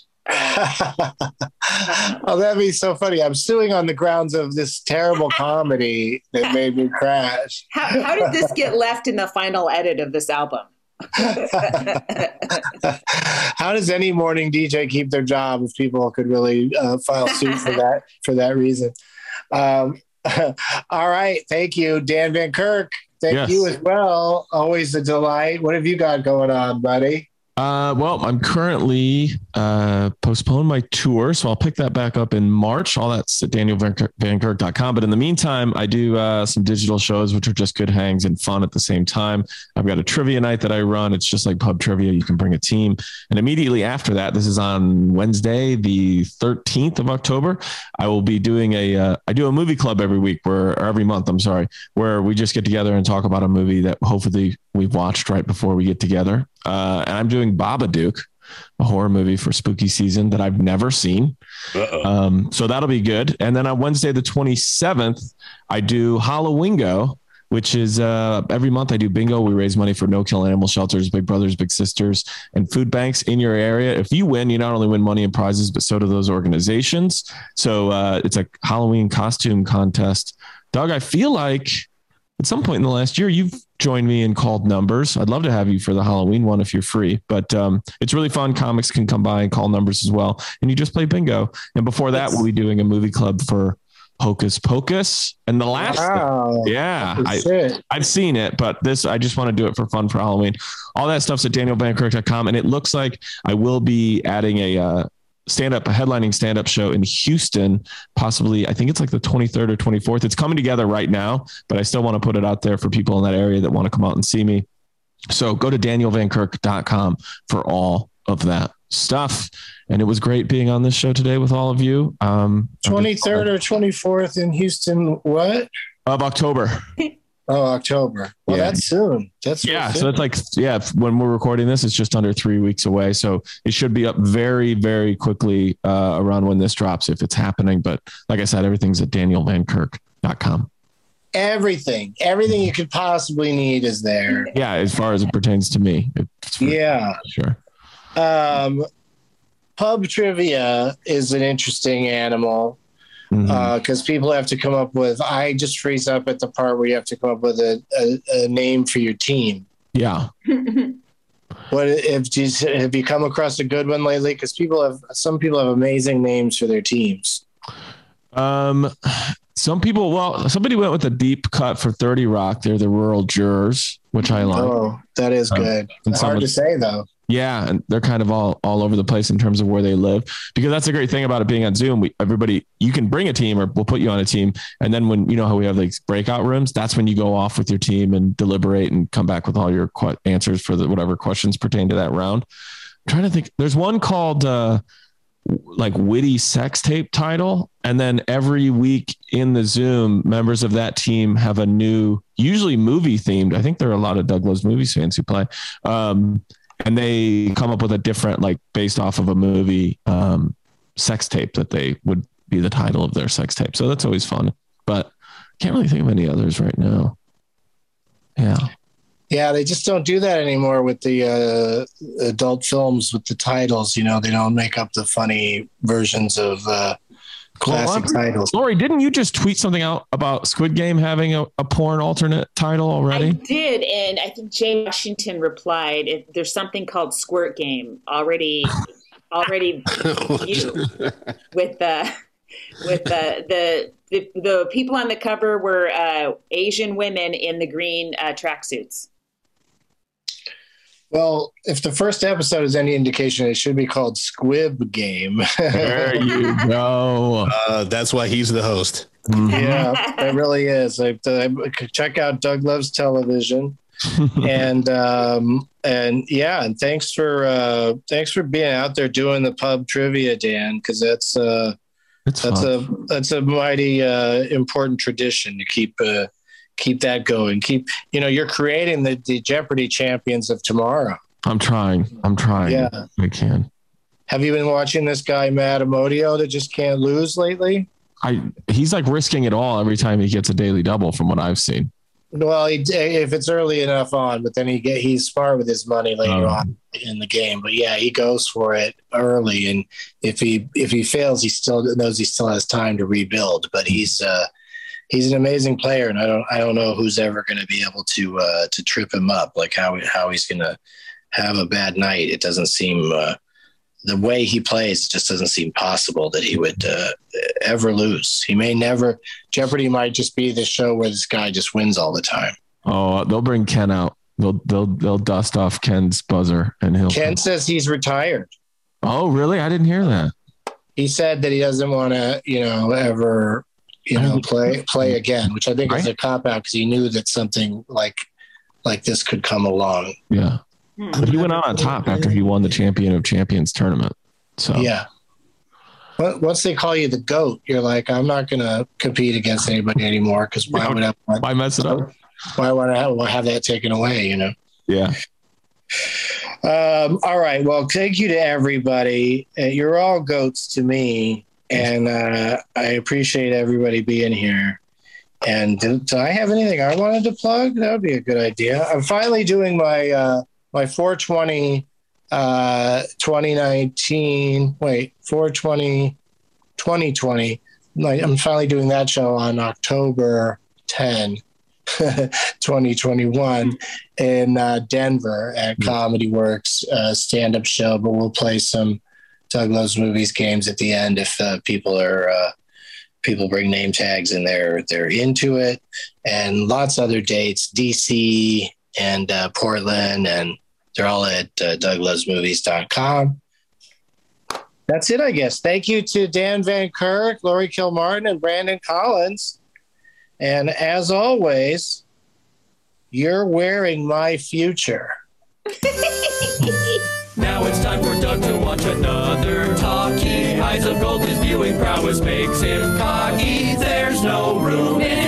Oh, that'd be so funny. I'm suing on the grounds of this terrible comedy that made me crash. How did this get left in the final edit of this album? How does any morning DJ keep their job if people could really file suit for that reason? All right. Thank you, Dan Van Kirk. Thank you as well. Always a delight. What have you got going on, buddy? Well, I'm currently postponing my tour, so I'll pick that back up in March. All that's at danielvankirk.com. But in the meantime, I do some digital shows, which are just good hangs and fun at the same time. I've got a trivia night that I run. It's just like pub trivia. You can bring a team. And immediately after that, this is on Wednesday, the 13th of October, I will be doing I do a movie club every month, where we just get together and talk about a movie that hopefully we've watched right before we get together. And I'm doing Babadook, a horror movie for spooky season that I've never seen. So that'll be good. And then on Wednesday, the 27th, I do Hallowingo, which is every month I do bingo. We raise money for no-kill animal shelters, Big Brothers, Big Sisters, and food banks in your area. If you win, you not only win money and prizes, but so do those organizations. So it's a Halloween costume contest. Doug, I feel like at some point in the last year, you've joined me in Called Numbers. I'd love to have you for the Halloween one if you're free, but it's really fun. Comics can come by and call numbers as well. And you just play bingo. And before that, we'll be doing a movie club for Hocus Pocus. And the last, I've seen it, but I just want to do it for fun for Halloween. All that stuff's at danielvankirk.com. And it looks like I will be adding a headlining stand-up show in Houston, possibly, I think it's like the 23rd or 24th. It's coming together right now, but I still want to put it out there for people in that area that want to come out and see me. So go to danielvankirk.com for all of that stuff. And it was great being on this show today with all of you. 23rd or 24th in Houston, what? Of October. Oh, October. Well, that's soon. That's soon. So it's like, when we're recording this, it's just under 3 weeks away. So it should be up very, very quickly around when this drops, if it's happening. But like I said, everything's at danielvankirk.com. Everything you could possibly need is there. Yeah, as far as it pertains to me. Sure. Pub trivia is an interesting animal. Because people have to come up with, I just freeze up at the part where you have to come up with a name for your team. Yeah. Have you come across a good one lately? Because some people have amazing names for their teams. Somebody went with a deep cut for 30 Rock. They're the Rural Jurors, which I like. Oh, that is good. Hard to say though. Yeah, and they're kind of all over the place in terms of where they live, because that's the great thing about it being on Zoom. You can bring a team, or we'll put you on a team, and then when how we have like breakout rooms, that's when you go off with your team and deliberate and come back with all your answers for whatever questions pertain to that round. I'm trying to think. There's one called like witty sex tape title, and then every week in the Zoom, members of that team have a new, usually movie themed. I think there are a lot of Doug Loves Movies fans who play. And they come up with a different, like based off of a movie, sex tape that they would be the title of their sex tape. So that's always fun, but can't really think of any others right now. Yeah. Yeah. They just don't do that anymore with the adult films with the titles. They don't make up the funny versions of classic titles. Lori, didn't you just tweet something out about Squid Game having a porn alternate title already? I did, and I think Jay Washington replied, "There's something called Squirt Game already viewed with the people on the cover were Asian women in the green tracksuits." Well, if the first episode is any indication, it should be called Squib Game. There you go. That's why he's the host. Yeah, it really is. Check out Doug Loves Television, and thanks for being out there doing the pub trivia, Dan, because that's a mighty important tradition to keep that going. You're creating the Jeopardy champions of tomorrow. I'm trying. Yeah. I can. Have you been watching this guy, Matt Amodio, that just can't lose lately? He's like risking it all every time he gets a daily double from what I've seen. Well, if it's early enough on, but then he's smart with his money later on in the game. But yeah, he goes for it early. And if he fails, he still knows he still has time to rebuild, but he's an amazing player, and I don't know who's ever going to be able to trip him up. Like how he's going to have a bad night. It doesn't seem the way he plays just doesn't seem possible that he would ever lose. He may never. Jeopardy might just be the show where this guy just wins all the time. Oh, they'll bring Ken out. They'll dust off Ken's buzzer, and Ken says he's retired. Oh, really? I didn't hear that. He said that he doesn't want to, ever. Play again, which I think is a cop-out because he knew that something like this could come along. Yeah. But he went out on top after he won the Champion of Champions tournament. So yeah. But once they call you the GOAT, you're like, I'm not going to compete against anybody anymore because why mess it up? Why would I have that taken away, Yeah. All right. Well, thank you to everybody. You're all GOATs to me. And I appreciate everybody being here. And do I have anything I wanted to plug? That would be a good idea. I'm finally doing my 420 2020. I'm finally doing that show on October 10, 2021 in Denver at Comedy Works stand-up show. But we'll play some Doug Loves Movies games at the end if people bring name tags and they're into it, and lots of other dates, DC and Portland, and they're all at douglovesmovies.com. That's it, I guess. Thank you to Dan Van Kirk, Lori Kilmartin, and Brandon Collins. And as always, you're wearing my future. Now it's time for Doug to watch another talkie. Eyes of gold, his viewing prowess makes him cocky. There's no room in